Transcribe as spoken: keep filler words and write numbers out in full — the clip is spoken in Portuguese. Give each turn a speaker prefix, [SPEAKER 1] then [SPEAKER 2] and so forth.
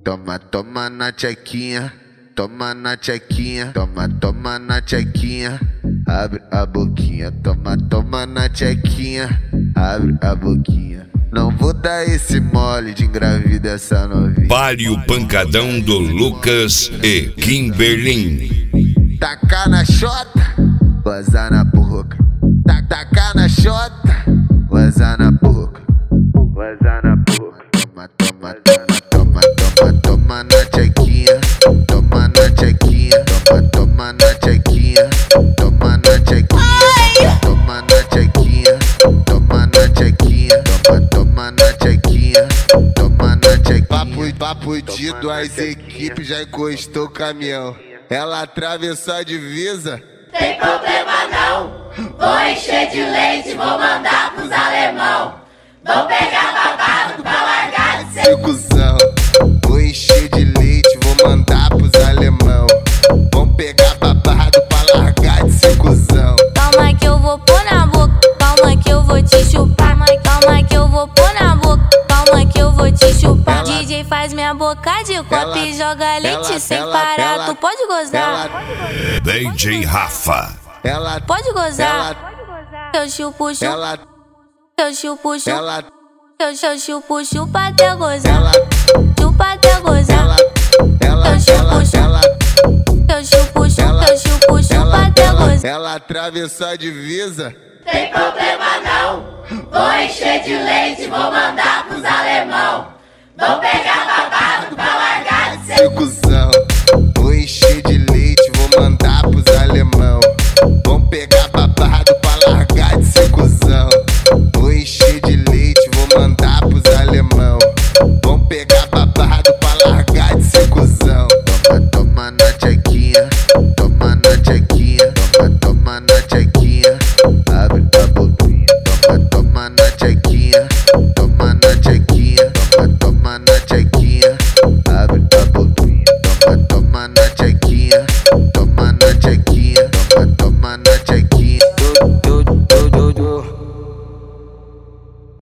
[SPEAKER 1] Toma, toma na tchequinha, toma na tchequinha, toma, toma na tchequinha, abre a boquinha, toma, toma na tchequinha, abre a boquinha. Não vou dar esse mole de engravida essa novinha.
[SPEAKER 2] Pare o pancadão do Lucas e Kimberlin.
[SPEAKER 1] Tacar na xota, gozar na boca. Tacar na xota, gozar na boca. Gozar na boca. Toma, toma, toma, toma, toma, toma na tchequinha, toma na tchequinha, toma, toma na tchequinha, toma na tchequinha, toma na tchequinha, toma na tchequinha, toma, toma na tchequinha, toma na tchequinha.
[SPEAKER 3] Papo, papo de duas equipes já encostou o caminhão. Ela atravessou a divisa.
[SPEAKER 4] Tem problema não, vou encher de leite, vou mandar pros alemão. Vou pegar babado pra largar de ser
[SPEAKER 3] cuzão. Vou encher de leite, vou mandar pros alemão. Vão pegar babado pra largar de ser cuzão.
[SPEAKER 5] Calma que eu vou pôr na boca, calma que eu vou te chupar. Calma que eu vou pôr na boca, calma que eu vou te chupar. Ela, D J faz minha boca de copo ela, e joga leite ela, sem ela, parar. Ela, tu pode gozar?
[SPEAKER 2] Ela, D J Rafa.
[SPEAKER 3] Ela,
[SPEAKER 5] pode gozar?
[SPEAKER 3] Ela,
[SPEAKER 5] eu chupo, chupo.
[SPEAKER 3] Ela,
[SPEAKER 5] eu chupo, chupo.
[SPEAKER 3] Ela,
[SPEAKER 5] eu, eu chupo, chupa até gozar.
[SPEAKER 3] Ela,
[SPEAKER 5] chupa até gozar.
[SPEAKER 3] Ela,
[SPEAKER 5] eu chupo, chupo.
[SPEAKER 3] Ela,
[SPEAKER 5] eu chupo, chupo. Ela, eu chupo, chupa
[SPEAKER 3] ela,
[SPEAKER 5] até
[SPEAKER 3] ela,
[SPEAKER 5] gozar.
[SPEAKER 3] Ela atravessou a divisa.
[SPEAKER 4] Tem problema não, vou encher de leite, vou mandar pros alemão. Vou pegar babado pra largar de ser
[SPEAKER 3] cuzão. Vou encher de leite, vou mandar pros alemão. Vão pegar babado pra largar de ser cuzão. Vou encher de leite, vou mandar pros alemão. Vão pegar babado pra largar de ser cuzão.
[SPEAKER 1] Toma, toma na tchequinha, toma na tchequinha, toma, toma na tchequinha, abre a boquinha. Toma, toma na tchequinha, toma na tchequinha, toma, toma na tchequinha, abre a boquinha. Toma, toma na tchequinha, toma na tchequinha.